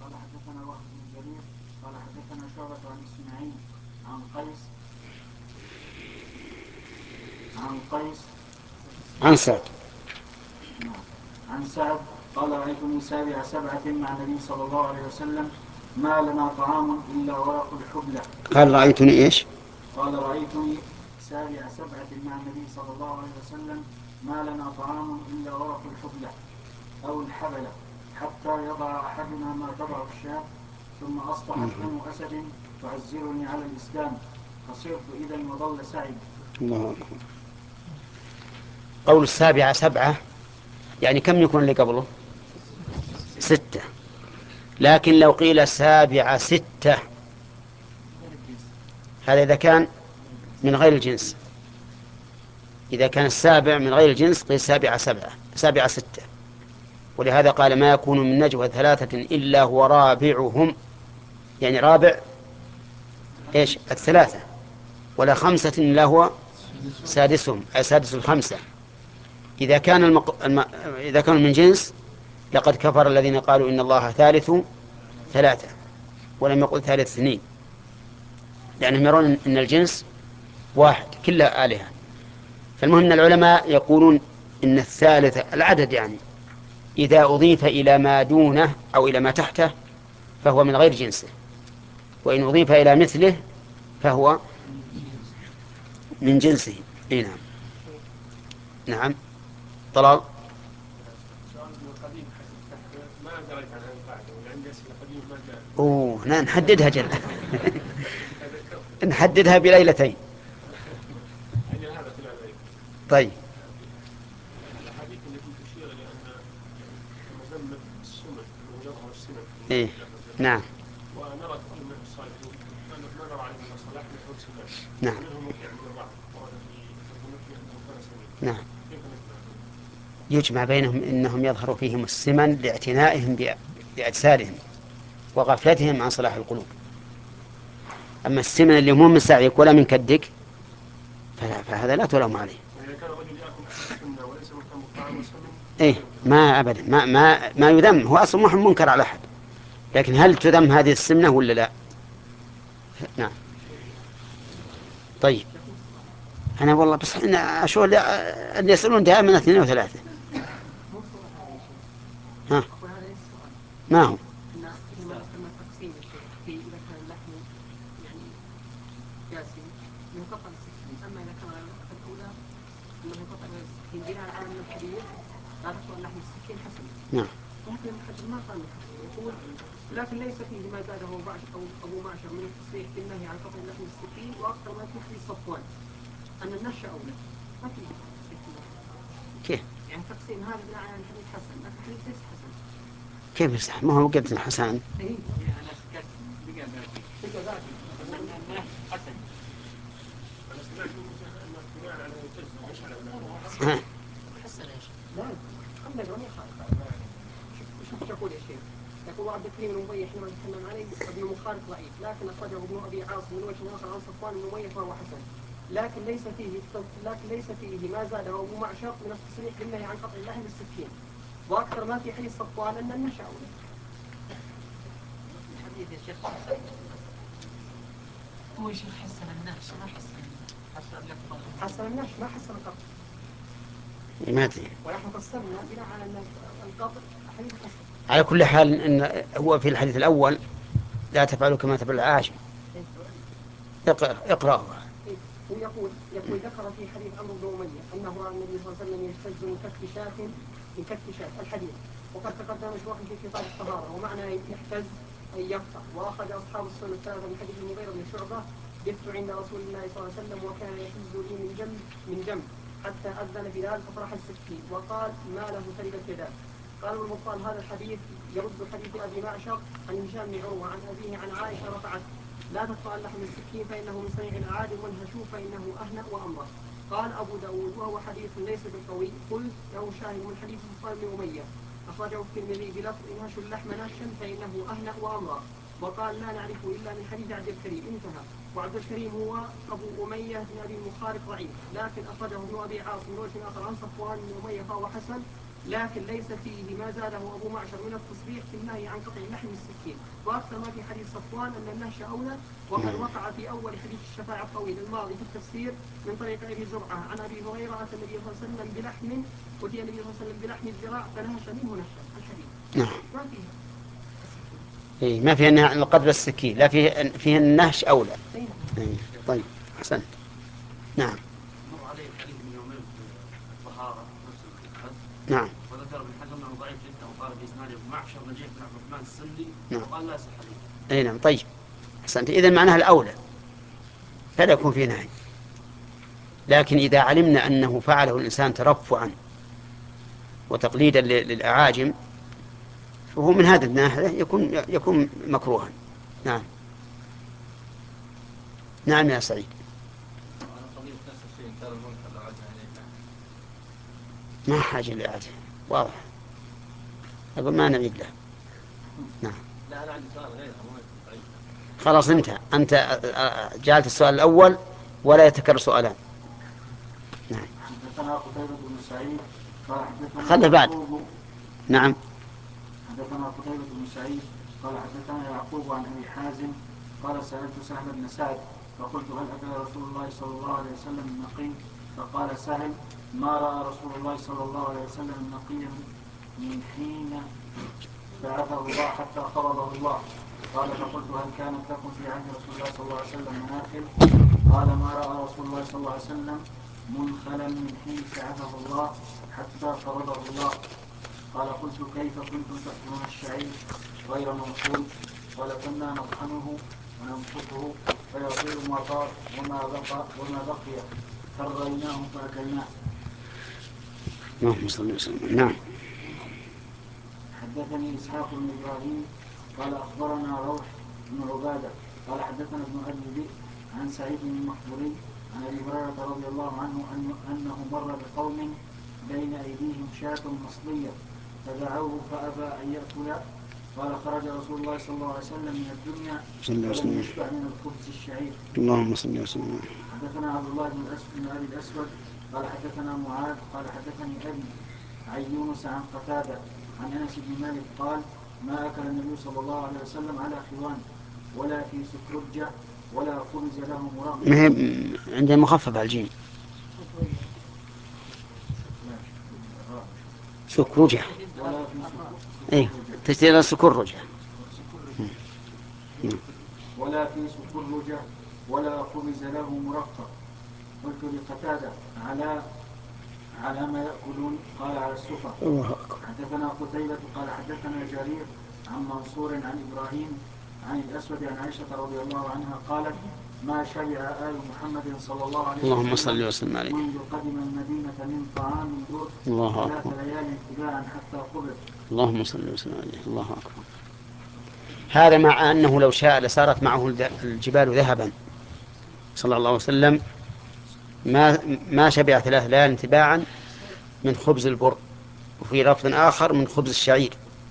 قال حدثنا وهب بن جرير قال حدثنا شعبة عن إسماعيل عن قيس عن سعد. عن سعد قال رأيتني سابع سبعة مع النبي صلى الله عليه وسلم ما لنا طعام إلا ورق الحبلة. قال رأيتني إيش؟ قال رأيتني سابع سبعة مع النبي صلى الله عليه وسلم ما لنا طعام إلا ورق الحبلة أو الحبلة حتى يضع أحدنا ما تضع الشاة ثم أصبحت بنو أسد تعزرني على الإسلام فصرت إذا وضل سعيد. الله أكبر. قول السابعة سبعة يعني كم يكون اللي قبله؟ 6. لكن لو قيل سابعة 6 هذا إذا كان من غير الجنس. إذا كان السابع من غير الجنس قيل سابعة 6. ولهذا قال ما يكون من نجوى 3 إلا هو رابعهم، يعني رابع إيش 3، ولا 5 إلا هو سادسهم، أي سادس 5. إذا كانوا من جنس لقد كفر الذين قالوا إن الله ثالث 3 ولم يقل ثالث 2، لأنهم يرون أن الجنس واحد كلها آلهة. فالمهم أن العلماء يقولون إن الثالث العدد يعني إذا أضيف إلى ما دونه أو إلى ما تحته فهو من غير جنسه، وإن أضيف إلى مثله فهو من جنسه. نعم. نعم. طلال. أوه نحددها جل نحددها بليلتين. طيب. الحديث التي تشير إلى أن مذمة السنة أنه يظهر السنة إيه. نعم. ونرى كثير من الصالحين ما نرى عليهم الصلاح نحو السنة نعم. ومنهم وقيع بن الرعد ورد في ترجمته أنه كان سميعا. نعم. كيف نجمع؟ يجمع بينهم إنهم يظهر فيهم السمن لاعتنائهم بأجسادهم وغفلتهم عن صلاح القلوب. أما السمن اللي مو من سعيك ولا من كدك فهذا لا تلوم عليه. وإذا كان الرجل يأكل أحد السنة وليس مهتم بالطعام والسمن إيه ما أبدا ما يذم، هو أصلا ما منكر على أحد، لكن هل تذم هذه السمنة ولا لا؟ نعم. طيب. أنا والله بس إحنا أشوف اللي يسألون دائما 2 و3. ها ما هو تقسيم الشيء في إذا كان اللحم يعني جاسم ينقطع السكين، أما إذا كان غير النقطة الأولى أنه ينقطع غير السكين بناء على أن الحديث لا تقطع اللحم السكين حسن. نعم. لكن المحدث ما قال الحسن، يقول لكن ليس فيه ما زاده أبو معشر من التصريح بالنهي عن قطع اللحم السكين، وأكثر ما فيه حديث صفوان أن النشأ أولى. ما فيه كيف؟ يعني تقسيم هذا بناء على الحديث حسن، لكن الحديث ليس حسن. كيف يصح؟ ما هو قد حسن. إيه يعني بقى حسن. أنا سمعت منه شيخ أنه بناء على الجزء مش على حسن يا شيخ. لا خلنا نقول شوف يقول يا شيخ. يقول عبد الكريم المبيح حينما نتكلم عليه ابن مخالف ضعيف، لكن أخرجه ابن أبي عاصم من وجه آخر عن صفوان المبيح فهو حسن. لكن ليس فيه ما زاده أبو معشر من التصريح بالنهي عن قطع اللحم بالسكين، وأكثر ما في حديث صفوان أن النشأ أولى. الحديث يا شيخ حسن. هو شيخ حسن الناس ما حسن الناس ما حسن القطع. ما أدري. ونحن قسمنا بناء على أن القطع حديث حسن. على كل حال إن هو في الحديث الأول لا تفعلوا كما تفعل العاشر. اقرأه. هو يقول ذكر في حديث عمرو بن أمية أنه رأى النبي صلى الله عليه وسلم يهتز من كف شاة الحديث، وقد تقدم مشروعا في كتاب الطهارة، ومعنى يهتز أن يقطع. وأخرج أصحاب السنة الثلاثة من حديث المغيرة بن شعبة بت عند رسول الله صلى الله عليه وسلم وكان يهتز لي من جنب حتى أذن بلال فطرح السكين وقال ما له تربت يداه. قال ابن بطال هذا الحديث يرد حديث أبي معشر عن هشام بن عروة عن أبيه عن عائشة رفعت لا تقطع اللحم السكين فإنه من صنيع العادل، والهشوم فإنه أهنأ وأمره. قال أبو داود وهو حديث ليس بالقوي، قلت له شاهد من حديث صفوان بن أمية أخرجه الترمذي بلفظ إنهش اللحم ناشا فإنه أهنأ وأمره، وقال لا نعرفه إلا من حديث عبد الكريم انتهى. وعبد الكريم هو أبو أمية بن أبي المخارق ضعيف، لكن أخرجه ابن أبي عاصم من وجه آخر عن صفوان بن أمية فهو حسن، لكن ليس فيه ما زاده أبو معشر من التصريح في النهي عن قطع لحم السكين، وأكثر ما في حديث صفوان أن النهش أولى، وقد وقع في أول حديث الشفاعة الطويل الماضي في التفسير من طريق أبي زرعة عن أبي هريرة أتى النبي صلى الله عليه وسلم بلحم، أتي النبي صلى الله عليه وسلم بلحم الذراع فنهش منه نهشا. الحديث ما فيه إيه ما فيها النهي عن القتل بالسكين، لا فيه النهش أولى. إيه طيب أحسنت. نعم. مر عليه الحديث من يومين في الطهارة نفس الحد. نعم. وذكر ابن حجر انه ضعيف جدا وقال باسناد ابن معشر نجيح بن عبد الرحمن السندي. نعم. وقال لا يصح حديث. اي نعم طيب أحسنت. إذن معناها الأولى فلا يكون فيه نهي، لكن إذا علمنا أنه فعله الإنسان ترفعا وتقليدا للأعاجم فهو من هذا الناحية يكون مكروها. نعم. نعم يا سعيد. ما حاجة لإعادة واضح، أقول ما نعيد له. نعم. لا أنا عندي سؤال غيره. خلاص أنت جعلت السؤال الأول ولا يتكرر سؤالان. نعم. حدثنا قتيبة بن سعيد قال حدثنا خله بعد. نعم. حدثنا قتيبة بن سعيد قال حدثنا يعقوب عن أبي حازم قال سألت سهل بن سعد فقلت هل أكل رسول الله صلى الله عليه وسلم النقي؟ فقال سهل ما رأى رسول الله صلى الله عليه وسلم النقي من حين بعثه الله حتى قبضه الله. قال فقلت هل كانت لكم في عهد رسول الله صلى الله عليه وسلم مناخل؟ قال ما رأى رسول الله صلى الله عليه وسلم منخلا من حين بعثه الله حتى قبضه الله. قال قلت كيف كنتم تأكلون الشعير غير منخول؟ قال كنا نطحنه ونمسكه فيطير ما طار وما بقي فريناه فأكلناه. اللهم صل وسلم. نعم. حدثني إسحاق بن إبراهيم قال أخبرنا روح بن عبادة قال حدثنا ابن أبي ذئب عن سعيد المقبوري عن أبي هريرة رضي الله عنه أنه مر بقوم بين أيديهم شاة مصلية فدعوه فأبى أن يأكل. قال خرج رسول الله صلى الله عليه وسلم من الدنيا ولم يشبع من الخبز الشعير. اللهم صل وسلم. حدثنا عبد الله بن أبي الأسود قال حدثنا معاذ قال حدثني أبي عن يونس عن قتادة عن أنس بن مالك قال ما أكل النبي صلى الله عليه وسلم على خوان ولا في سكرجة ولا خبز له مرغ. ما هي عندنا مخفف على الجيم سكرجة. ايه تشتري سكرجة. ولا في سكرجة ولا خبز له مرقق. قلت لقتادة على ما يأكلون؟ قال على السفر. حدثنا قتيبة قال حدثنا جرير عن منصور عن إبراهيم عن الأسود عن عائشة رضي الله عنها قالت ما شبع آل محمد صلى الله عليه وسلم اللهم صل وسلم عليه منذ قدم المدينة من طعام دور 3 ليال تباعا حتى قبض. اللهم صل وسلم عليه. الله أكبر. هذا مع أنه لو شاء لسارت معه الجبال ذهبا صلى الله عليه وسلم ما شبع 3 ليال تباعا من خبز البر، وفي لفظ آخر من خبز الشعير.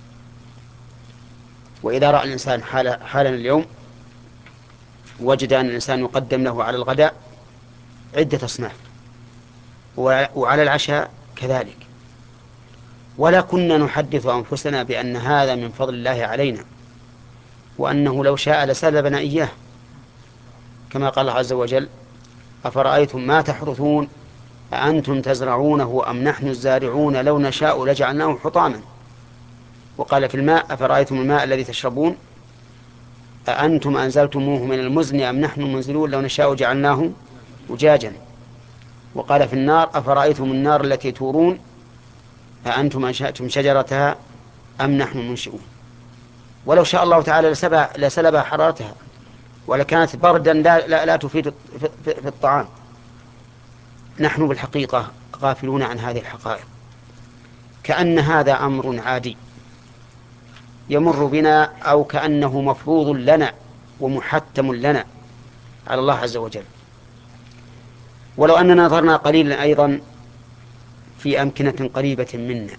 وإذا رأى الإنسان حالا اليوم وجد أن الإنسان يقدم له على الغداء عدة أصناف وعلى العشاء كذلك، ولا كنا نحدث أنفسنا بأن هذا من فضل الله علينا وأنه لو شاء لسلبنا إياه، كما قال الله عز وجل أفرأيتم ما تحرثون أأنتم تزرعونه أم نحن الزارعون لو نشاء لجعلناه حطاما. وقال في الماء أفرأيتم الماء الذي تشربون أأنتم أنزلتموه من المزن أم نحن المنزلون لو نشاء جعلناه أجاجا. وقال في النار أفرأيتم النار التي تورون أأنتم أنشأتم شجرتها أم نحن المنشئون. ولو شاء الله تعالى لسلب حرارتها ولكانت بردا لا تفيد في الطعام. نحن بالحقيقة غافلون عن هذه الحقائق، كأن هذا أمر عادي يمر بنا أو كأنه مفروض لنا ومحتم لنا على الله عز وجل. ولو أننا نظرنا قليلا أيضا في أمكنة قريبة منا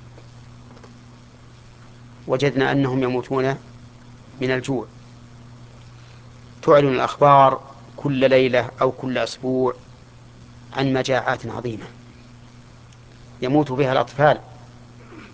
وجدنا أنهم يموتون من الجوع. تعلن الأخبار كل ليلة أو كل أسبوع عن مجاعات عظيمة يموت بها الأطفال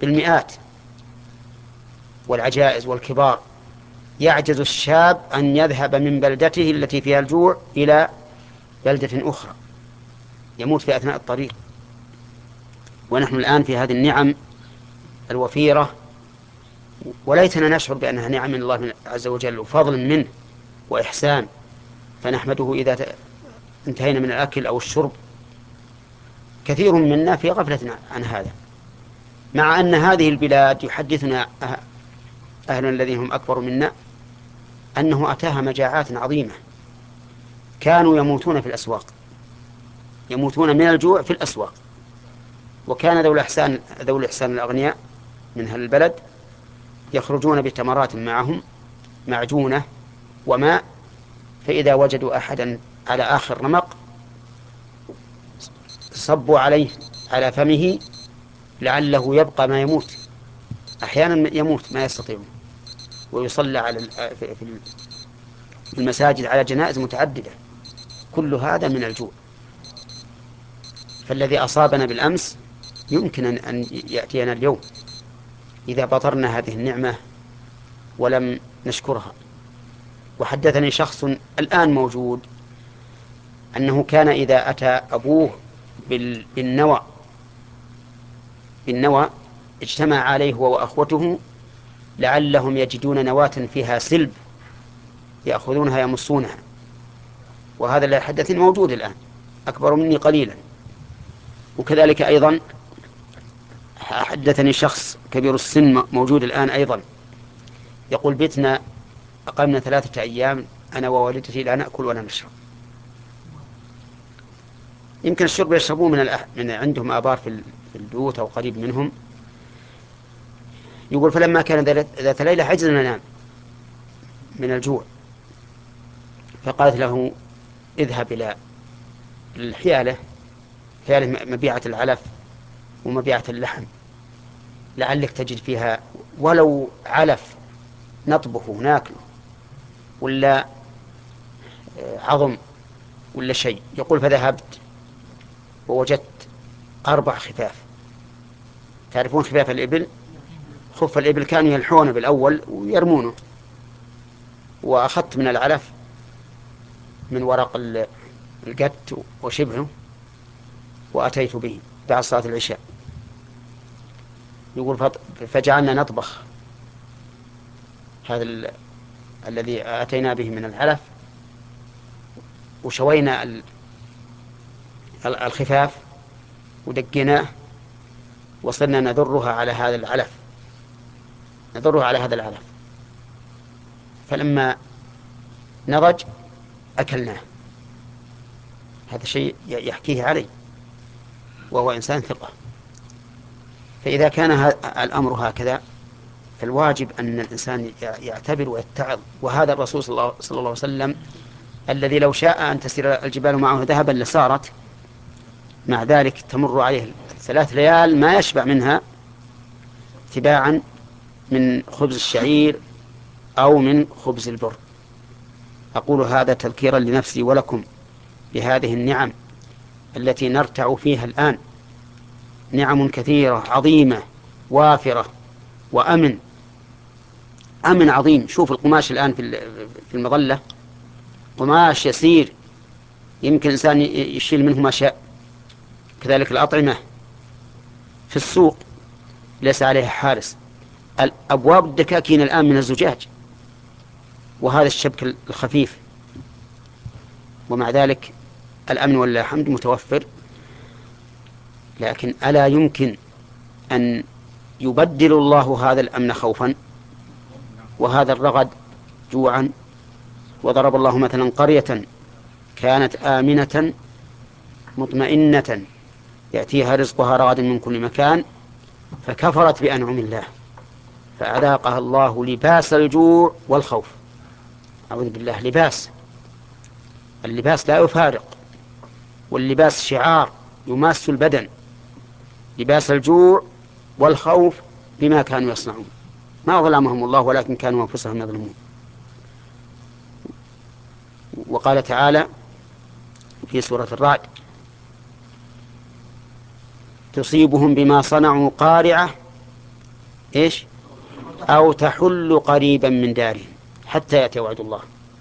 بالمئات والعجائز والكبار، يعجز الشاب أن يذهب من بلدته التي فيها الجوع إلى بلدة أخرى، يموت في أثناء الطريق. ونحن الآن في هذه النعم الوفيرة، وليتنا نشعر بأنها نعم من الله عز وجل وفضل منه وإحسان، فنحمده إذا انتهينا من الأكل أو الشرب. كثير منا في غفلة عن هذا، مع أن هذه البلاد يحدثنا أهل الذين هم أكبر منا أنه أتاها مجاعات عظيمة، كانوا يموتون في الأسواق، يموتون من الجوع في الأسواق. وكان ذو الإحسان الأغنياء من أهل البلد يخرجون بتمرات معهم معجونة وماء، فإذا وجدوا أحدا على آخر رمق صبوا عليه على فمه لعله يبقى ما يموت، أحيانا يموت ما يستطيعون، ويصلى على في المساجد على جنائز متعددة. كل هذا من الجوع. فالذي أصابنا بالأمس يمكن أن يأتينا اليوم إذا بطرنا هذه النعمة ولم نشكرها. وحدثني شخص الآن موجود أنه كان إذا أتى أبوه بالنوى اجتمع عليه هو وأخوته لعلهم يجدون نواة فيها سلب يأخذونها يمصونها. وهذا اللي حدثني موجود الآن، أكبر مني قليلا. وكذلك أيضا حدثني شخص كبير السن موجود الآن أيضا، يقول بيتنا أقمنا 3 أيام أنا ووالدتي لا نأكل ولا نشرب. يمكن الشرب يشربون من عندهم آبار في البيوت أو قريب منهم. يقول فلما كان ذات ليلة عجزنا ننام من الجوع، فقالت له اذهب إلى الحيالة مبيعة العلف ومبيعة اللحم، لعلك تجد فيها ولو علف نطبخه ناكله، ولا عظم ولا شيء. يقول فذهبت ووجدت 4 خفاف. تعرفون خفاف الإبل؟ خف الإبل كانوا يلحونه بالأول ويرمونه. وأخذت من العلف من ورق القت وشبهه وأتيت به بعد صلاة العشاء. يقول فجعلنا نطبخ هذا الذي أتينا به من العلف، وشوينا الخفاف ودقناه وصرنا نذرها على هذا العلف، فلما نضج أكلناه. هذا شيء يحكيه علي وهو إنسان ثقة. فإذا كان الأمر هكذا فالواجب أن الإنسان يعتبر ويتعظ. وهذا الرسول صلى الله عليه وسلم الذي لو شاء أن تسير الجبال معه ذهبا لسارت، مع ذلك تمر عليه 3 ليال ما يشبع منها تباعا من خبز الشعير أو من خبز البر. أقول هذا تذكيرا لنفسي ولكم بهذه النعم التي نرتع فيها الآن، نعم كثيرة عظيمة وافرة وأمن عظيم. شوف القماش الآن في المظلة قماش يسير يمكن الإنسان يشيل منه ما شاء. كذلك الأطعمة في السوق ليس عليها حارس. أبواب الدكاكين الآن من الزجاج وهذا الشبك الخفيف، ومع ذلك الأمن والله الحمد متوفر. لكن ألا يمكن أن يبدل الله هذا الأمن خوفا وهذا الرغد جوعا؟ وضرب الله مثلا قرية كانت آمنة مطمئنة يأتيها رزقها رغدا من كل مكان فكفرت بأنعم الله فأذاقها الله لباس الجوع والخوف. أعوذ بالله. اللباس لا يفارق، واللباس شعار يماس البدن. لباس الجوع والخوف بما كانوا يصنعون، ما ظلمهم الله ولكن كانوا أنفسهم يظلمون. وقال تعالى في سورة الرعد تصيبهم بما صنعوا قارعة إيش؟ أو تحل قريبا من دارهم حتى يأتي وعد الله.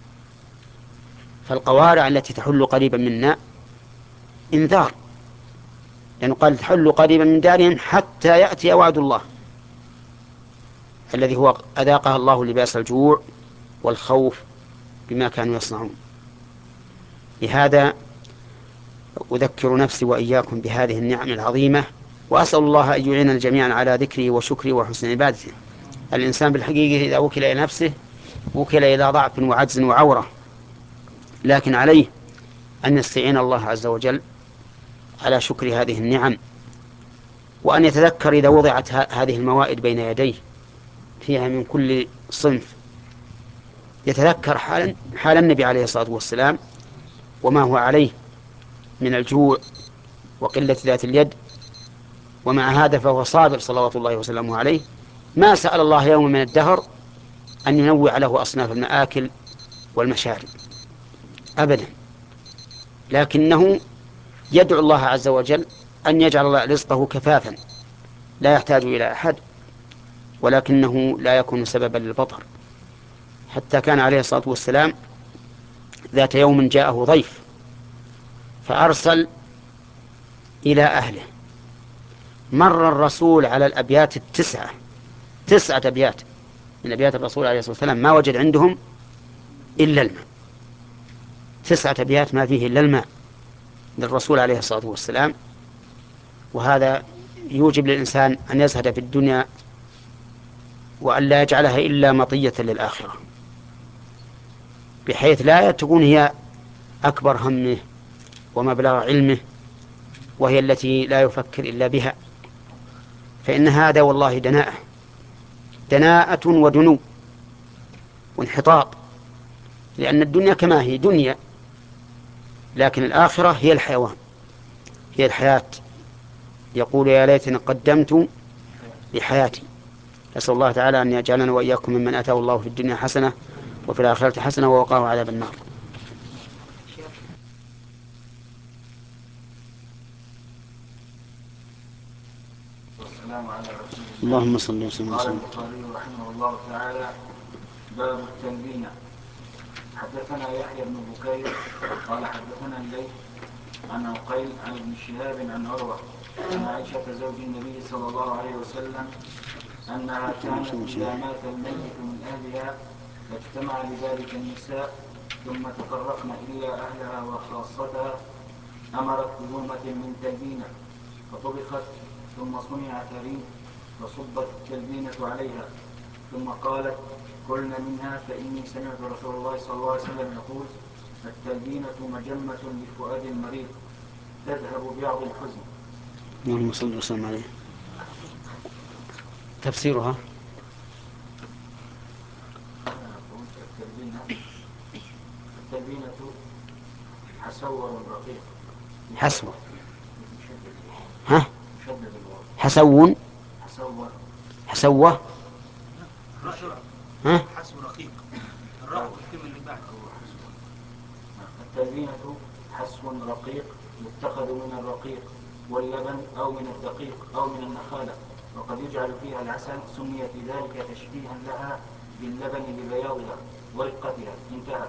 فالقوارع التي تحل قريبا منا إنذار، لأنه قال تحل قريبا من دارهم حتى يأتي وعد الله الذي هو أذاقها الله لباس الجوع والخوف بما كانوا يصنعون. لهذا أذكر نفسي وإياكم بهذه النعم العظيمة، وأسأل الله أن يعيننا جميعا على ذكره وشكره وحسن عبادته. الإنسان بالحقيقة إذا وكل إلى نفسه وكل إلى ضعف وعجز وعورة، لكن عليه أن يستعين الله عز وجل على شكر هذه النعم، وأن يتذكر إذا وضعت هذه الموائد بين يديه فيها من كل صنف، يتذكر حال النبي عليه الصلاة والسلام وما هو عليه من الجوع وقلة ذات اليد، ومع هذا فهو صابر صلوات الله وسلامه عليه، ما سأل الله يوم من الدهر أن ينوع له أصناف المآكل والمشارب أبدا، لكنه يدعو الله عز وجل أن يجعل رزقه كفافا لا يحتاج إلى أحد، ولكنه لا يكون سببا للبطر. حتى كان عليه الصلاة والسلام ذات يوم جاءه ضيف فأرسل إلى أهله، مر الرسول على الأبيات تسعة أبيات من أبيات الرسول عليه الصلاة والسلام ما وجد عندهم إلا الماء، 9 أبيات ما فيه إلا الماء للرسول عليه الصلاة والسلام. وهذا يوجب للإنسان أن يزهد في الدنيا وأن لا يجعلها إلا مطية للآخرة، بحيث لا تكون هي أكبر همه ومبلغ علمه وهي التي لا يفكر إلا بها، فإن هذا والله دناءة ودنو وانحطاط، لأن الدنيا كما هي دنيا، لكن الآخرة هي الحيوان، هي الحياة. يقول يا ليتني قدمت لحياتي. أسأل الله تعالى أن يجعلنا وإياكم ممن أتاه الله في الدنيا حسنة وفي الآخرة حسنة ووقاه عذاب النار. والسلام على رسول الله. اللهم صل وسلم. قال البخاري رحمه الله تعالى: باب التلبين. حدثنا يحيى بن بكير قال حدثنا الليث عن عقيل عن ابن شهاب عن عروة عن عائشة زوج النبي صلى الله عليه وسلم أنها كانت إذا مات الميت من أهلها فاجتمع لذلك النساء ثم تفرقن إلا أهلها وخاصتها أمرت بلومة من تلبينة فطبخت ثم صنع ثريد فصبت التلبينة عليها ثم قالت: كلن منها فإني سمعت رسول الله صلى الله عليه وسلم يقول: التلبينة مجمة لفؤاد المريض تذهب بعض الحزن. اللهم صل وسلم عليه. تفسيرها التلبينة حسور رقيق. حسو حسون حسوة حسب رقيق الراء والكلمة اللي بعد. التلبينة حسو رقيق يتخذ من الرقيق واللبن أو من الدقيق أو من النخالة، وقد يجعل فيها العسل، سمي في ذلك تشبيها لها باللبن لبياضها ورقتها. انتهى.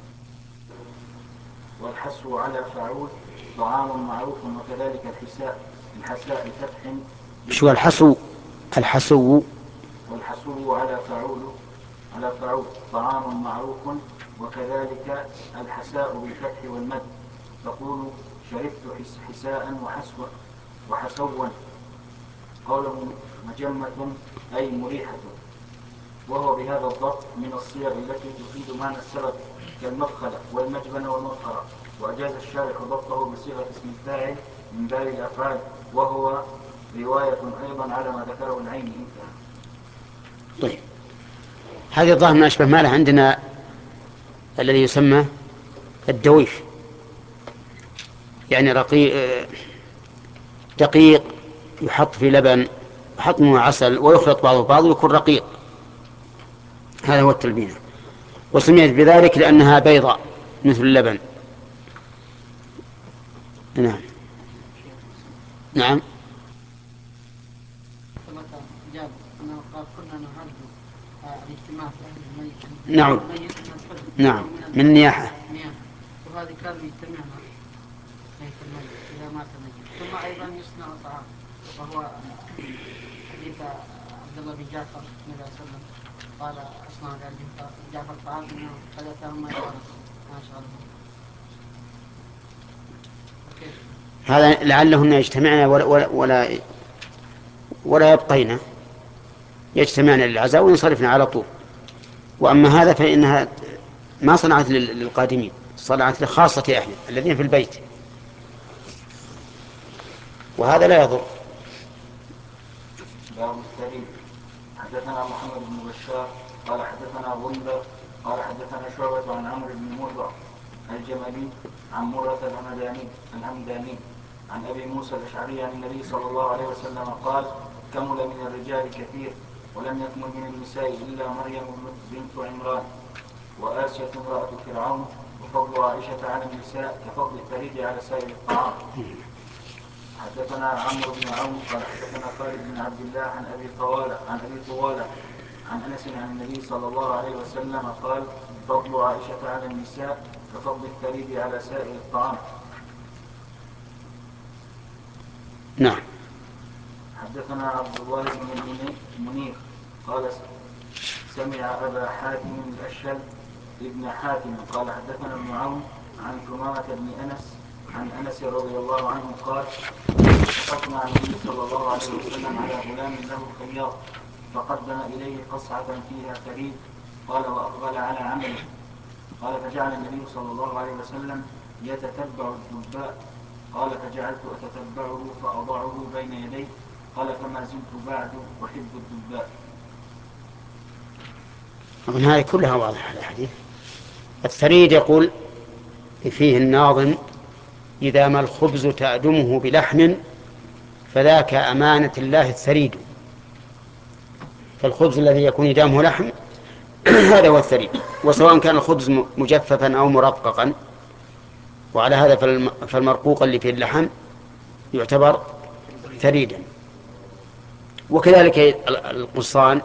والحسو على فعول طعام معروف، وكذلك الحساء بفتح. شو الحسو؟ الحسو والحسو على فعول طعام معروف، وكذلك الحساء بالفتح والمد. تقول: شربت حساء وحسوا. قوله مجمة أي مريحة، وهو بهذا الضبط من الصيغ التي تفيد معنى السبب كالمدخل والمجبن والمطهرة، وأجاز الشارح ضبطه بصيغة اسم الفاعل من باب الأفعال، وهو رواية أيضا على ما ذكره العيني. انتهى. طيب، هذه الظاهر من أشبه ماله عندنا الذي يسمى الدويف، يعني دقيق يحط في لبن يحط منه عسل ويخلط بعضه بعض ويكون رقيق، هذا هو التلبينة، وسميت بذلك لأنها بيضاء مثل اللبن. نعم. جاب أنه قال الاجتماع في أهل الميت. نعم. الميت من الحزن. نعم من النياحة. وهذه كانوا يجتمعنا بيت الميت إذا مات الميت. ثم أيضا يصنع طعام، وهو حديث عبد الله بن جعفر النبي صلى الله عليه وسلم قال أصنع لأبي جعفر طعام إنه قد أتاهم ما يشغلهم. هذا لعلهن يجتمعن ولا يبقين، يجتمعن للعزاء وينصرفن على طول. وأما هذا فإنها ما صنعت للقادمين، صنعت لخاصة أهله الذين في البيت، وهذا لا يضر. باب الثريد. حدثنا محمد بن بشار قال حدثنا غندر قال حدثنا شعبة عن عمرو بن مرة الجملي عن مرة الهمداني عن أبي موسى الأشعري عن النبي صلى الله عليه وسلم قال: كمل من الرجال كثير ولم يكمل من النساء إلا مريم بنت عمران وآسية امرأة فرعون، وفضل عائشة على النساء كفضل الثريد على سائر الطعام. حدثنا عمرو بن عون قال حدثنا خالد بن عبد الله عن أبي طوالة عن أنس عن النبي صلى الله عليه وسلم قال: فضل عائشة على النساء كفضل الثريد على سائر الطعام. نعم. حدثنا عبد الله بن منير قال سمع أبا حاتم الأشهل ابن حاتم قال حدثنا ابن عون عن ثمامة بن أنس عن أنس رضي الله عنه قال: وقفنا عن النبي صلى الله عليه وسلم على غلام له خياط فقدم إليه قصعة فيها ثريد، قال: وأقبل على عمله. قال: فجعل النبي صلى الله عليه وسلم يتتبع الدباء. قال: فجعلت أتتبعه فأضعه بين يديه. قال: فما زلت بعد أحب الدباء. من هذه كلها واضحة الحديث. الثريد يقول فيه الناظم: إذا ما الخبز تأدمه بلحم فذاك أمانة الله الثريد. فالخبز الذي يكون يدامه لحم هذا هو الثريد، وسواء كان الخبز مجففا أو مرققا، وعلى هذا فالمرقوق اللي فيه اللحم يعتبر ثريدا. وكذلك القصان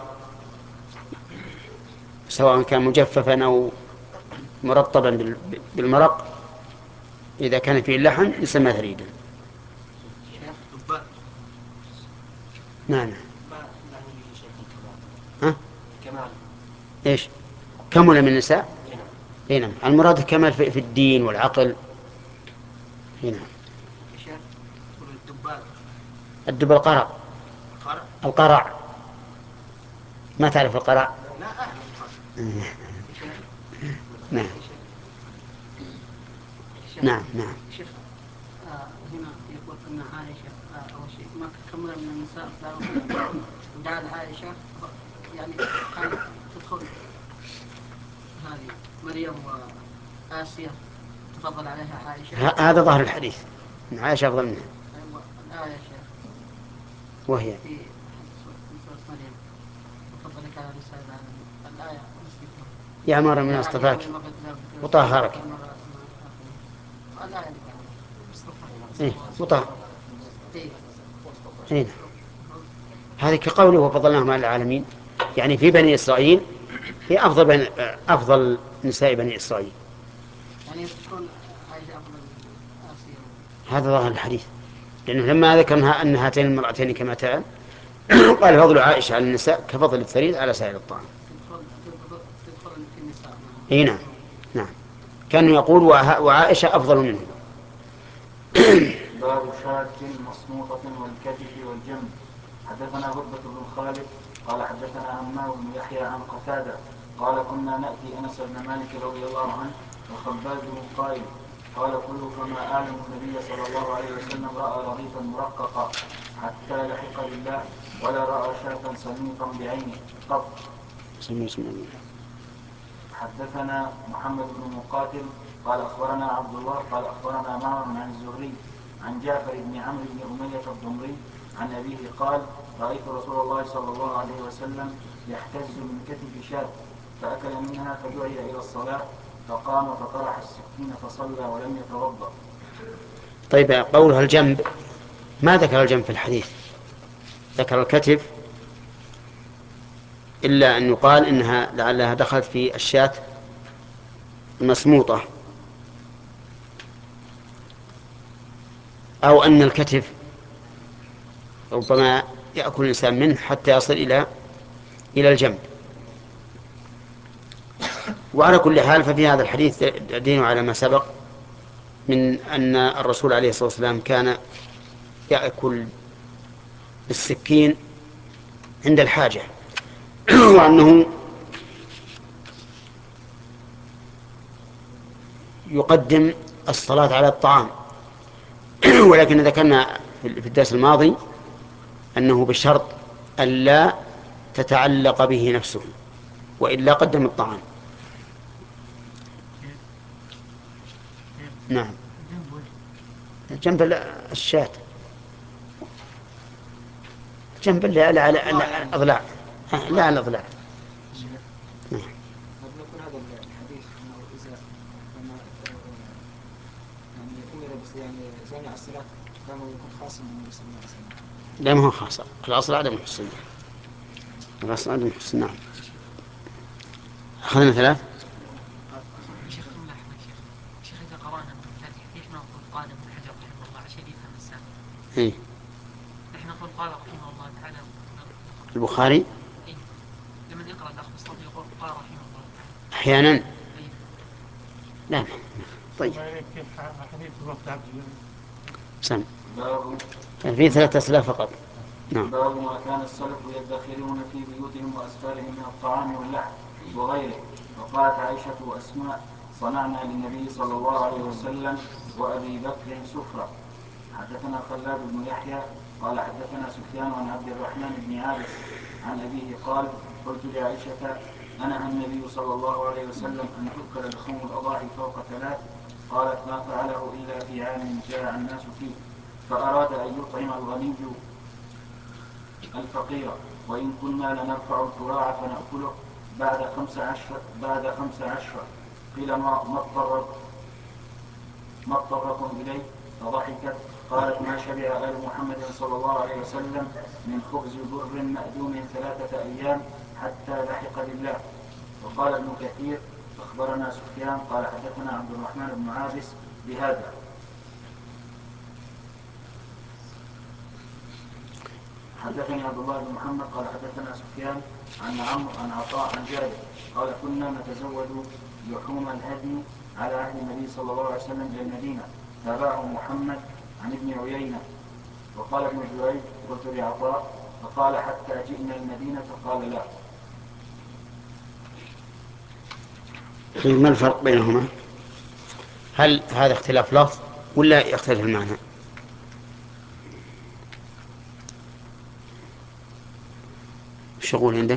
سواء كان مجففا أو مرطبا بالمرق إذا كان فيه اللحم يسمى ثريدا. نعم. ها؟ إيش؟ كمل من النساء؟ هنا المراد كمل في الدين والعقل. هنا الدب القرع. ما تعرف القرع؟ نعم. نعم. شيخ هنا يقول أن عائشة أول شيء ما كمل من النساء ودعا عائشة، يعني كانت تدخل هذه مريم وآسيا تفضل عليها عائشة. هذا ظاهر الحديث أن عائشة أفضل منها. الآية شيخ وهي في سورة مريم وفضلك على نساء العالمين. الآية نسيتها. يا مريم من اصطفاك وطهرك. الآية إيه وطهر. إيه. هذه كقوله وفضلناهم على العالمين، يعني في بني إسرائيل هي أفضل نساء بني إسرائيل. يعني تكون عائشة أفضل من آسيا. هذا ظاهر الحديث، لأنه لما ذكرنا أن هاتين المرأتين كمتان قال فضل عائشة على النساء كفضل الثريد على سائر الطعام. تدخل في النساء. اي نعم. كانوا يقول وعائشة أفضل منه. باب شاة مصموطة والكتف والجنب. حدثنا هدبة بن خالد قال حدثنا عمار بن يحيى عن قتادة قال: كنا نأتي أنس بن مالك رضي الله عنه وخباب قائم قال: كلوا فما أعلم النبي صلى الله عليه وسلم رأى رغيفا مرققا حتى لحق بالله ولا رأى شاة سميطا بعينه قط. حدثنا محمد بن مقاتل قال أخبرنا عبد الله قال أخبرنا معمر عن الزهري عن جعفر بن عمرو بن أمية الضمري عن أبيه قال: رأيت رسول الله صلى الله عليه وسلم يحتز من كتف شاة فأكل منها فدعي إلى الصلاة فقام فطرح السكين فصلى ولم يتوضأ. طيب قولها الجنب ما ذكر الجنب في الحديث، ذكر الكتف إلا أن يقال إنها لعلها دخلت في الشاة المسموطة، أو أن الكتف ربما يأكل الإنسان منه حتى يصل إلى الجنب. وعلى كل حال ففي هذا الحديث دين على ما سبق من أن الرسول عليه الصلاة والسلام كان يأكل بالسكين عند الحاجة، وأنه يقدم الصلاة على الطعام. ولكن ذكرنا في الدرس الماضي أنه بشرط ألا تتعلق به نفسه، وإلا قدم الطعام. نعم، جنب الشاة، جنب لا على الأضلاع، لا على الأضلاع. قد يكون هذا الحديث انه اذا لما يعني امر يعني جامع الصلاه كانوا يكون خاصا بالنبي صلى الله عليه وسلم. لا، ما هو خاصة، الأصل عدم الحصول، الأصل عدم الحصول. نعم. أخذنا 3. شيخ الله يحفظك شيخ إذا قرأنا من الفاتحة ليش ما نقول قال ابن حجر رحمه الله عشان يفهم السامع؟ إيه؟ نحن نقول قال رحمه الله تعالى البخاري إيه؟ لمن يقرأ الأخ بالصوت يقول قال رحمه الله تعالى أحيانا. إيه؟ لا. طيب حديث الوقت عبد الله سم باب في 3 أسئلة فقط. نعم. باب ما كان السلف يدخرون في بيوتهم وأسفارهم من الطعام واللحم وغيره. وقالت عائشة وأسماء: صنعنا للنبي صلى الله عليه وسلم وأبي بكر سفرة. حدثنا خلاد بن يحيى قال حدثنا سفيان عن عبد الرحمن بن عابس عن أبيه قال: قلت لعائشة: أنهى النبي صلى الله عليه وسلم أن تؤكل لحوم الأضاحي فوق 3؟ قالت: ما فعله إلا في عام جاع الناس فيه، فأراد أن يطعم الغني الفقير، وإن كنا لنرفع الكراع فنأكله بعد 15. قيل: ما اضطركم إليه؟ فضحكت. قالت: ما شبع آل محمد صلى الله عليه وسلم من خبز بر مأدوم 3 أيام حتى لحق بالله. وقال ابن كثير: أخبرنا سفيان قال حدثنا عبد الرحمن بن عابس بهذا. حدثني عبد الله بن محمد قال حدثنا سفيان عن عمرو عن عطاء عن جابر قال: كنا نتزود لحوم الهدي على عهد النبي صلى الله عليه وسلم إلى المدينة. تابعه محمد عن ابن عيينة. وقال ابن جريج: قلت لعطاء فقال: حتى جئنا المدينة؟ قال: لا. ما الفرق بينهما؟ هل هذا اختلاف لفظ ولا يختلف المعنى؟ شغول عندك؟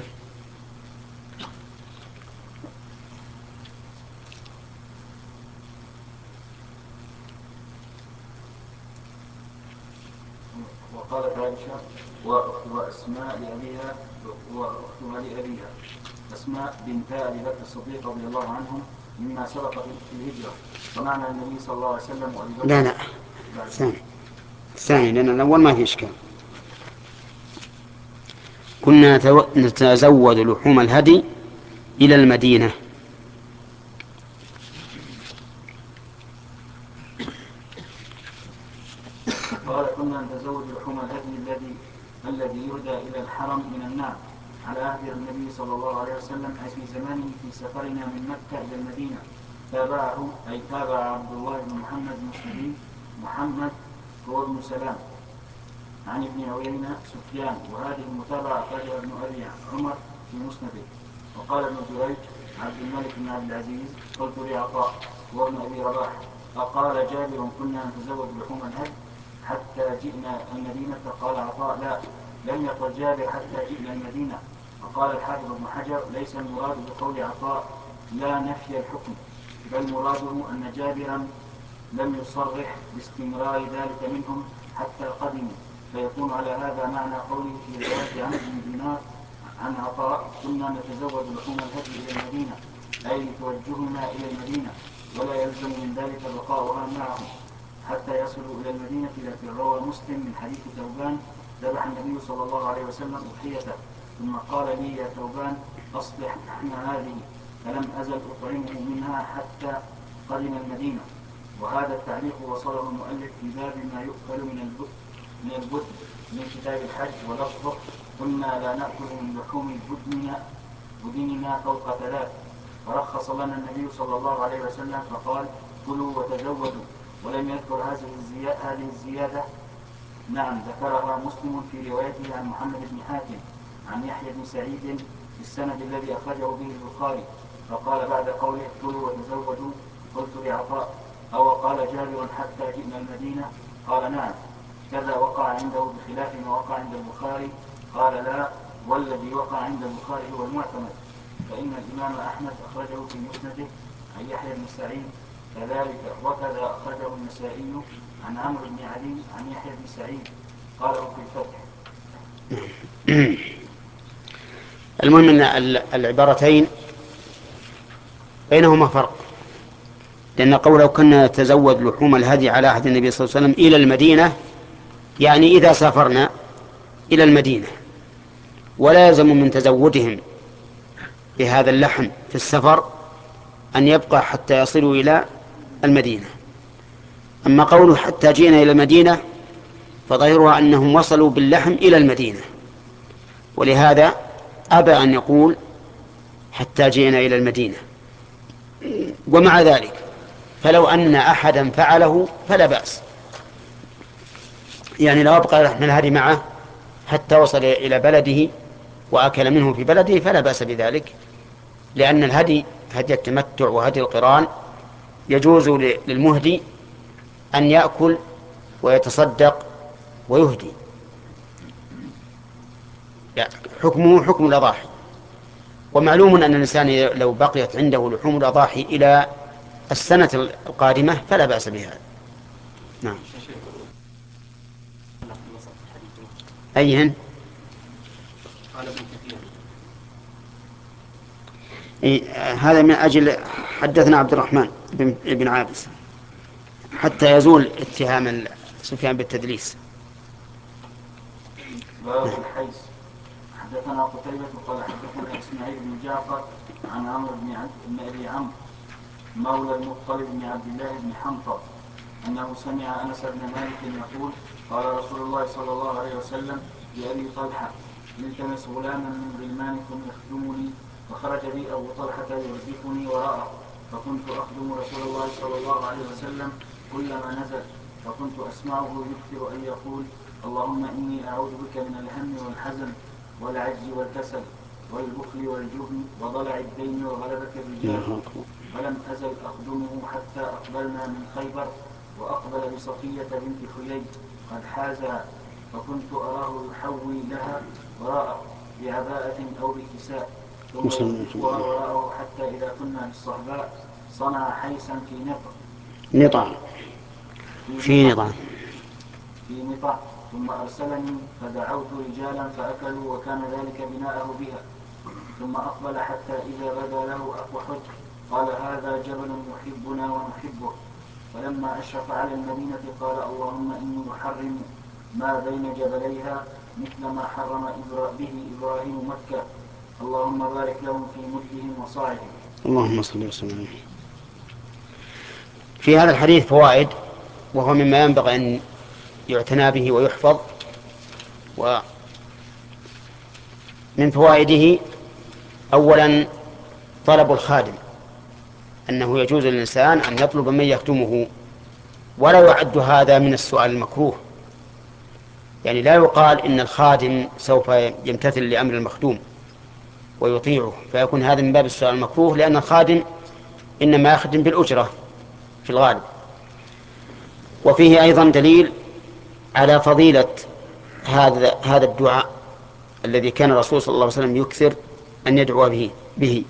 وقالت عائشة: وأسماء لأبيها وأختها لأبيها. أسماء بنت أبي بكر الصديق رضي الله عنهم مما سبق في الهجرة. فمعنى النبي صلى الله عليه وسلم وأبي بكر. لا الثاني لأن الأول ما في إشكال. كنا نتزود لحوم الهدي إلى المدينة. قال: كنا نتزود لحوم الهدي الذي يهدى إلى الحرم من النعم على عهد النبي صلى الله عليه وسلم، أي في زمانه في سفرنا من مكة إلى المدينة. تابع عبد الله بن محمد المسلمين محمد هو ابن سلام عن ابن عيينة سفيان، وهذه المتابعة أخرجها ابن أبي عمر في مسنده. وقال ابن جريج: عبد الملك بن عبد العزيز. قلت لعطاء وابن أبي رباح: أقال جابر كنا نتزود لحوم الهدي حتى جئنا المدينة؟ قال عطاء: لا، لم يقل جابر حتى جئنا المدينة. وقال الحافظ ابن حجر: ليس المراد بقول عطاء لا نفي الحكم، بل مراده أن جابرا لم يصرح باستمرار ذلك منهم حتى قدموا، فيكون على هذا معنى قوله في رواية عمرو بن دينار عن عطاء: كنا نتزود لحوم الهدي إلى المدينة، أي لتوجهنا إلى المدينة، ولا يلزم من ذلك بقاؤها معهم حتى يصلوا إلى المدينة. لكن روى مسلم من حديث ثوبان: ذبح النبي صلى الله عليه وسلم أضحيته ثم قال لي يا ثوبان أصلح لحم هذه، فلم أزل أطعمه منها حتى قدم المدينة. وهذا التعليق وصله المؤلف في باب ما يؤكل من البدن من كتاب الحج، ولفظه كنا لا نأكل من لحوم بدننا فوق 3. فرخص لنا النبي صلى الله عليه وسلم فقال كلوا وتزودوا، ولم يذكر هذه الزيادة. نعم ذكرها مسلم في روايته عن محمد بن حاتم عن يحيى بن سعيد في السند الذي أخرجه به البخاري، فقال بعد قوله كلوا وتزودوا قلت لعطاء أو قال جابر حتى جئنا المدينة؟ قال نعم. كذا وقع عنده بخلاف ما وقع عند البخاري. قال لا، والذي وقع عند البخاري هو المعتمد، فإن الإمام أحمد أخرجه في مسنده عن يحيى بن سعيد كذلك، وكذا أخرجه النسائي عن عمرو بن علي عن يحيى بن سعيد قاله في الفتح. المهم أن العبارتين بينهما فرق، لأن قوله كنا نتزود لحوم الهدي على عهد النبي صلى الله عليه وسلم إلى المدينة يعني إذا سافرنا إلى المدينة، ولا يلزم من تزودهم بهذا اللحم في السفر أن يبقى حتى يصلوا إلى المدينة. أما قوله حتى جئنا إلى المدينة فظاهرها أنهم وصلوا باللحم إلى المدينة، ولهذا أبى أن يقول حتى جئنا إلى المدينة. ومع ذلك فلو أن أحدا فعله فلا بأس، يعني لو أبقى لحم الهدي معه حتى وصل إلى بلده وأكل منه في بلده فلا بأس بذلك، لأن الهدي هدي التمتع وهدي القران يجوز للمهدي أن يأكل ويتصدق ويهدي، يعني حكمه حكم الأضاحي. ومعلوم أن الإنسان لو بقيت عنده لحوم الأضاحي إلى السنة القادمة فلا بأس بها. نعم. أيهن؟ قال ابن كثير هذا من أجل حدثنا عبد الرحمن بن عابس حتى يزول اتهام سفيان بالتدليس. باب الحيس. حدثنا قتيبة قال حدثنا إسماعيل بن جعفر عن عمرو بن أبي عمرو مولى المطلب بن عبد الله بن حنطب أنه سمع أنس بن مالك يقول قال رسول الله صلى الله عليه وسلم لأبي طلحة التمس غلاما من غلمانكم يخدمني، فخرج بي أبو طلحة يردفني وراءه، فكنت أخدم رسول الله صلى الله عليه وسلم كلما نزل، فكنت أسمعه يكثر أن يقول اللهم إني أعوذ بك من الهم والحزن والعجز والكسل والبخل والجبن وضلع الدين وغلبة الرجال، فلم أزل أخدمه حتى أقبلنا من خيبر، وأقبل بصفية بنت حيي قد حازها، فكنت أراه يحوي لها وراءه بعباءة أو بكساء، ثم يردفها وراءه حتى إذا كنا بالصحباء صنع حيسا في نطع ثم أرسلني فدعوت رجالا فأكلوا، وكان ذلك بناءه بها، ثم أقبل حتى إذا بدا له أحد قال هذا جبل يحبنا ونحبه، فلما أشرف على المدينة قال اللهم إني أحرم ما بين جبليها مثل ما حرم به إبراهيم مكة، اللهم بارك لهم في مدهم وصاعهم. اللهم صل وسلم. في هذا الحديث فوائد، وهو مما ينبغي أن يعتنى به ويحفظ. ومن فوائده أولا طلب الخادم، أنه يجوز للإنسان أن يطلب من يخدمه، ولا يعد هذا من السؤال المكروه، يعني لا يقال إن الخادم سوف يمتثل لأمر المخدوم ويطيعه فيكون هذا من باب السؤال المكروه، لأن الخادم إنما يخدم بالأجرة في الغالب. وفيه أيضا دليل على فضيلة هذا الدعاء الذي كان الرسول صلى الله عليه وسلم يكثر أن يدعو به،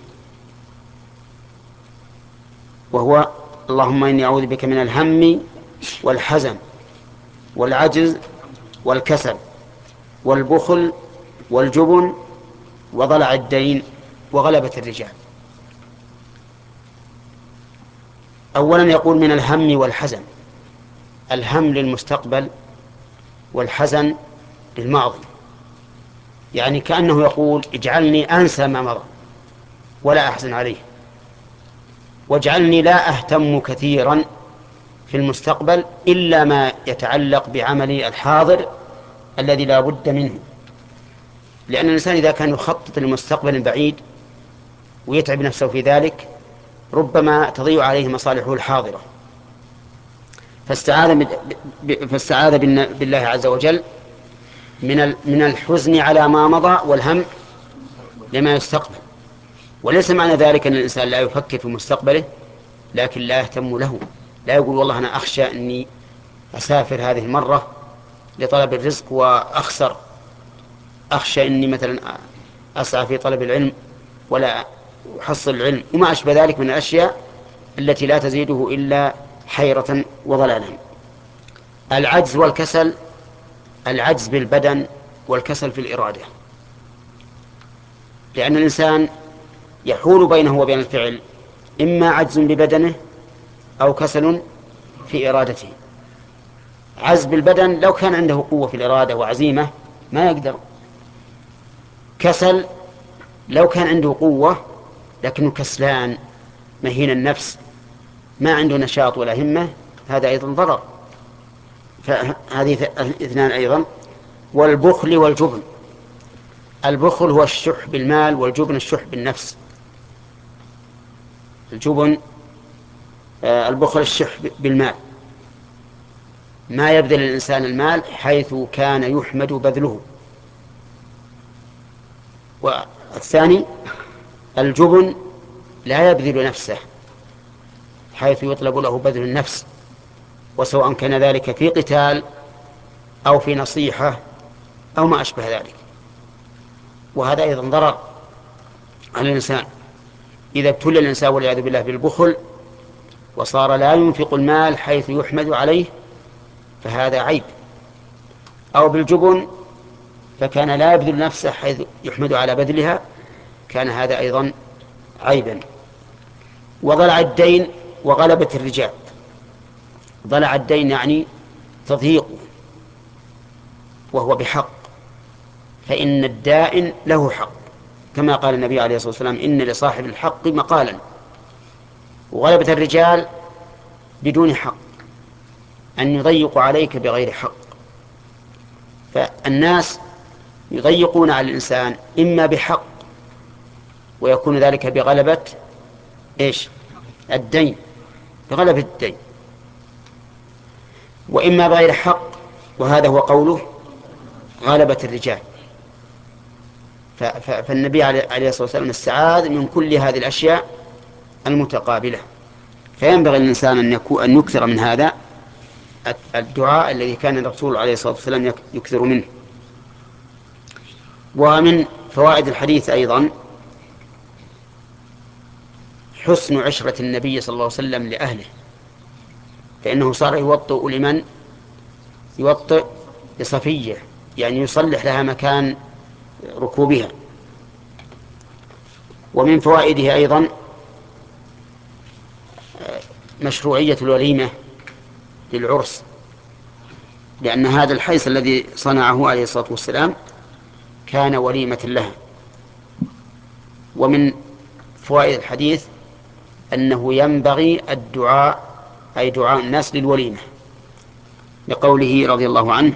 وهو اللهم إني أعوذ بك من الهم والحزن والعجز والكسل والبخل والجبن وضلع الدين وغلبة الرجال. أولا يقول من الهم والحزن، الهم للمستقبل والحزن للماضي، يعني كأنه يقول اجعلني أنسى ما مضى ولا أحزن عليه، واجعلني لا أهتم كثيرا في المستقبل إلا ما يتعلق بعملي الحاضر الذي لا بد منه. لأن الإنسان إذا كان يخطط لمستقبل بعيد ويتعب نفسه في ذلك ربما تضيع عليه مصالحه الحاضرة. فاستعاذ بالله عز وجل من الحزن على ما مضى والهم لما يستقبل. وليس معنى ذلك أن الإنسان لا يفكر في مستقبله لكن لا يهتم له، لا يقول والله أنا أخشى أني أسافر هذه المرة لطلب الرزق وأخسر، أخشى أني مثلا أسعى في طلب العلم ولا أحصل العلم، وما أشبه ذلك من الأشياء التي لا تزيده إلا حيرة وضلالا. العجز والكسل، العجز بالبدن والكسل في الإرادة، لأن الإنسان يحول بينه وبين الفعل إما عجز ببدنه أو كسل في إرادته. عجز بالبدن لو كان عنده قوة في الإرادة وعزيمة ما يقدر. كسل لو كان عنده قوة لكنه كسلان مهين النفس ما عنده نشاط ولا همة، هذا أيضا ضرر. فهذه الاثنان أيضا. والبخل والجبن، البخل هو الشح بالمال والجبن الشح بالنفس. الجبن البخل الشح بالمال، ما يبذل الإنسان المال حيث كان يحمد بذله. والثاني الجبن لا يبذل نفسه حيث يطلب له بذل النفس، وسواء كان ذلك في قتال أو في نصيحة أو ما أشبه ذلك. وهذا أيضا ضرر على الإنسان. إذا ابتلي الإنسان والعياذ بالله بالبخل وصار لا ينفق المال حيث يحمد عليه فهذا عيب، أو بالجبن فكان لا يبذل نفسه حيث يحمد على بذلها، كان هذا أيضا عيبا. وضلع الدين وغلبة الرجال، ضلع الدين يعني تضييقه وهو بحق، فإن الدائن له حق كما قال النبي عليه الصلاة والسلام إن لصاحب الحق مقالا. وغلبة الرجال بدون حق، أن يضيق عليك بغير حق. فالناس يضيقون على الإنسان إما بحق ويكون ذلك بغلبة الدين، بغلبة الدين، وإما بغير حق، وهذا هو قوله غلبة الرجال. فالنبي عليه الصلاة والسلام استعاذ من كل هذه الأشياء المتقابلة. فينبغي الإنسان أن يكثر من هذا الدعاء الذي كان الرسول عليه الصلاة والسلام يكثر منه. ومن فوائد الحديث أيضا حسن عشرة النبي صلى الله عليه وسلم لأهله، فإنه صار يوطئ لمن يوطئ لصفية، يعني يصلح لها مكان ركوبها. ومن فوائده أيضا مشروعية الوليمة للعرس، لأن هذا الحيث الذي صنعه عليه الصلاة والسلام كان وليمة لها. ومن فوائد الحديث أنه ينبغي الدعاء، أي دعاء الناس للوليمة، لقوله رضي الله عنه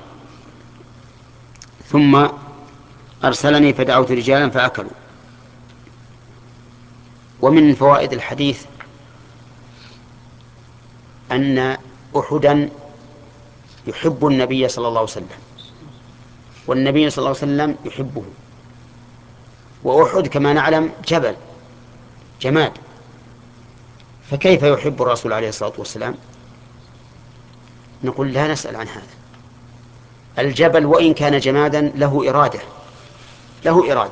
ثم أرسلني فدعوت رجالا فأكلوا. ومن فوائد الحديث أن أحدا يحب النبي صلى الله عليه وسلم والنبي صلى الله عليه وسلم يحبه. وأحد كما نعلم جبل جماد، فكيف يحب الرسول عليه الصلاة والسلام؟ نقول لا نسأل عن هذا. الجبل وإن كان جمادا له إرادة، له إرادة،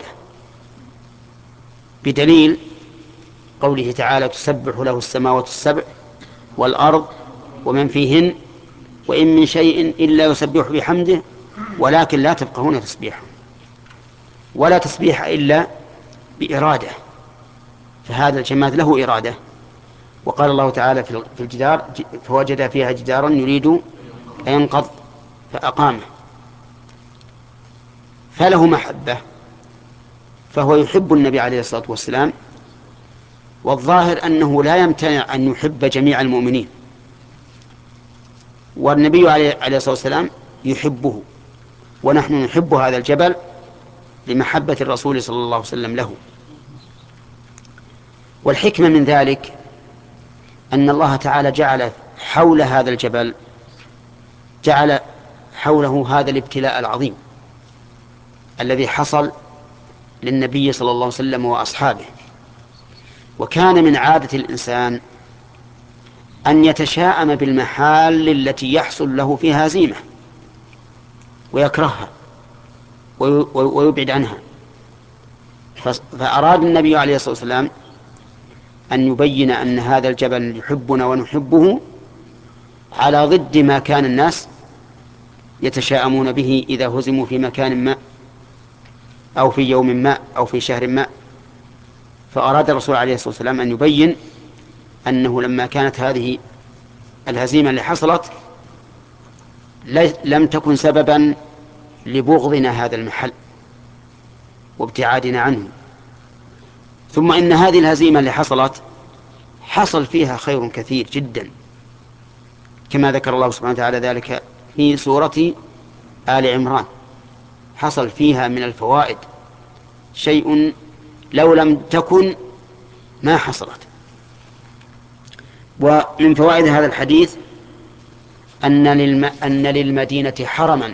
بدليل قوله تعالى تسبح له السماوات السبع والأرض ومن فيهن وإن من شيء إلا يسبح بحمده ولكن لا تفقهون تسبيحه. ولا تسبيح إلا بإرادة، فهذا الجماد له إرادة. وقال الله تعالى في الجدار فوجد فيها جدارا يريد أن ينقض فأقامه، فله محبة فهو يحب النبي عليه الصلاة والسلام، والظاهر أنه لا يمتنع أن يحب جميع المؤمنين، والنبي عليه الصلاة والسلام يحبه، ونحن نحب هذا الجبل لمحبة الرسول صلى الله عليه وسلم له. والحكمة من ذلك أن الله تعالى جعل حول هذا الجبل، جعل حوله هذا الابتلاء العظيم الذي حصل للنبي صلى الله عليه وسلم وأصحابه. وكان من عادة الإنسان أن يتشاءم بالمحال التي يحصل له فيها هزيمة ويكرهها ويبعد عنها، فأراد النبي عليه الصلاة والسلام أن يبين أن هذا الجبل يحبنا ونحبه، على ضد ما كان الناس يتشاءمون به إذا هزموا في مكان ما أو في يوم ما أو في شهر ما. فأراد الرسول عليه الصلاة والسلام أن يبين أنه لما كانت هذه الهزيمة اللي حصلت لم تكن سببا لبغضنا هذا المحل وابتعادنا عنه، ثم إن هذه الهزيمة اللي حصل فيها خير كثير جدا، كما ذكر الله سبحانه وتعالى ذلك في سورة آل عمران. حصل فيها من الفوائد شيء لو لم تكن ما حصلت. ومن فوائد هذا الحديث أن للمدينة حرما،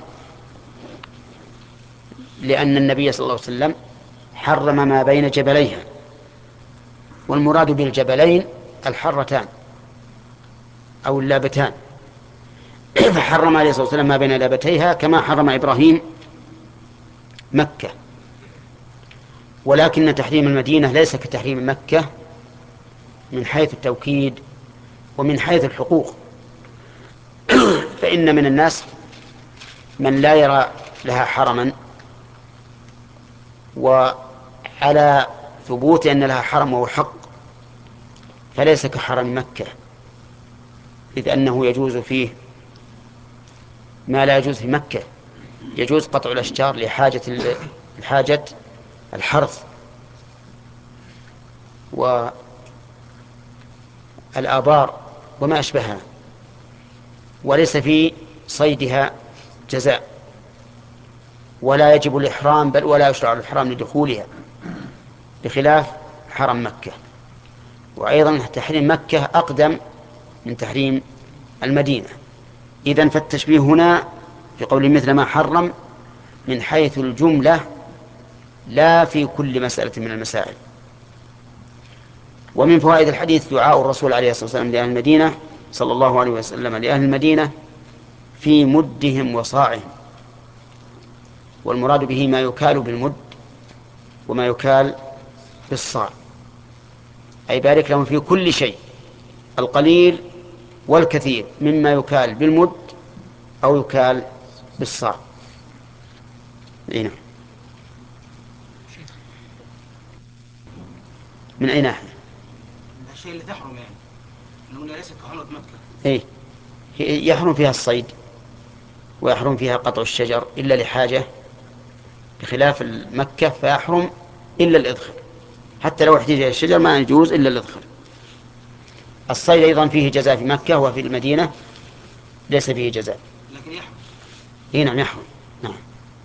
لأن النبي صلى الله عليه وسلم حرم ما بين جبليها، والمراد بالجبلين الحرتان أو اللابتان، فحرم عليه الصلاة والسلام ما بين لابتيها كما حرم إبراهيم مكة. ولكن تحريم المدينة ليس كتحريم مكة من حيث التوكيد ومن حيث الحقوق، فإن من الناس من لا يرى لها حرما، وعلى ثبوت أن لها حرم وهو حق فليس كحرم مكة، إذ أنه يجوز فيه ما لا يجوز في مكة. يجوز قطع الأشجار لحاجة الحرث والآبار وما أشبهها، وليس في صيدها جزاء، ولا يجب الإحرام، بل ولا يشرع الإحرام لدخولها، بخلاف حرم مكة. وأيضا تحريم مكة أقدم من تحريم المدينة. إذن فالتشبيه هنا في قول مثل ما حرم من حيث الجملة لا في كل مسألة من المسائل. ومن فوائد الحديث دعاء الرسول عليه الصلاة والسلام لأهل المدينة صلى الله عليه وسلم لأهل المدينة في مدهم وصاعهم، والمراد به ما يكال بالمد وما يكال بالصاع، أي بارك لهم في كل شيء، القليل والكثير، مما يكال بالمد أو يكال بالصاع. هنا من أي ناحية؟ الشيء اللي تحرم يعني أنه ليس كحرمة مكة. إيه، يحرم فيها الصيد ويحرم فيها قطع الشجر إلا لحاجة، بخلاف مكة فيحرم إلا الإذخر، حتى لو احتاج الشجر ما يجوز إلا الإذخر. الصيد أيضا فيه جزاء في مكة، وفي المدينة ليس فيه جزاء، لكن يحرم. إيه نعم يحرم. نعم.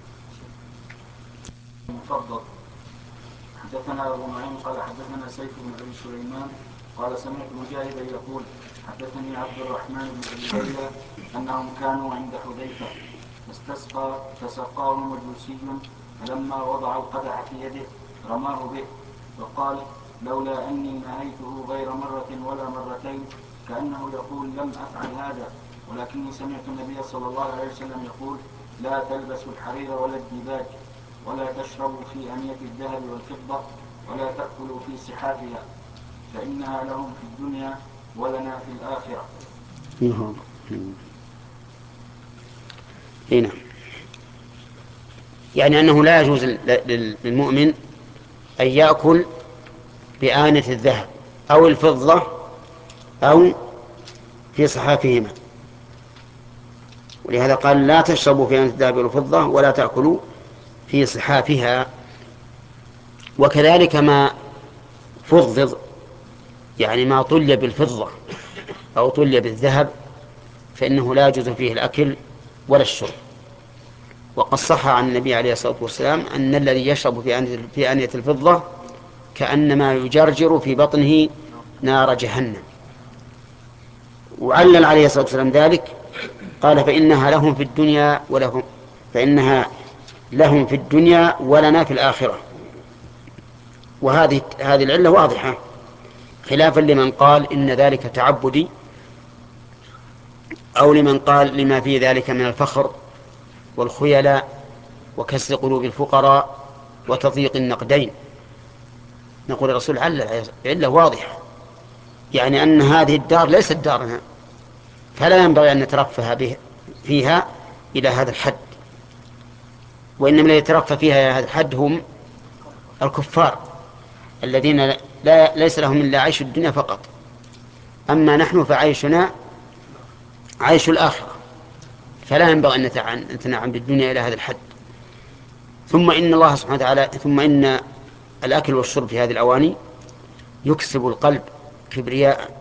مفضل. حدثنا أبو نعيم قال حدثنا سيف بن أبي سليمان قال سمعت مجاهدا يقول حدثني عبد الرحمن بن أبي ليلى أنهم كانوا عند حذيفة فسقاهم مجوسي، فلما وضع القدح في يده رماه به، وقال لولا أني نهيته غير مرة ولا مرتين، كأنه يقول لم أفعل هذا، ولكني سمعت النبي صلى الله عليه وسلم يقول لا تلبسوا الحرير ولا الديباج، ولا تشربوا في أنية الذهب والفضة، ولا تأكلوا في سحافها، فإنها لهم في الدنيا ولنا في الآخرة. هنا يعني أنه لا يجوز للمؤمن أن يأكل بآنة الذهب أو الفضة أو في صحافهما، ولهذا قال لا تشربوا في آنة الذهب والفضة ولا تأكلوا في صحافها. وكذلك ما فضض، يعني ما طلي بالفضة أو طلي بالذهب، فإنه لا يجوز فيه الأكل ولا الشرب. وقد صح عن النبي عليه الصلاة والسلام أن الذي يشرب في آنية الفضة كأنما يجرجر في بطنه نار جهنم. وعلل عليه الصلاة والسلام ذلك، قال فإنها لهم في الدنيا ولنا في الآخرة. وهذه العلة واضحة، خلافا لمن قال إن ذلك تعبدي، أو لمن قال لما في ذلك من الفخر والخيلاء وكسر قلوب الفقراء وتضييق النقدين. نقول الرسول علة واضحة، يعني أن هذه الدار ليست دارنا، فلا ينبغي أن نترفه فيها إلى هذا الحد، وإنما الذي يترفه فيها إلى هذا الحد هم الكفار الذين ليس لهم إلا عيش الدنيا فقط، أما نحن فعيشنا عيش الآخرة، فلا ينبغي أن نتنعم بالدنيا إلى هذا الحد. ثم إن الله سبحانه وتعالى الأكل والشرب في هذه الأواني يكسب القلب كبرياء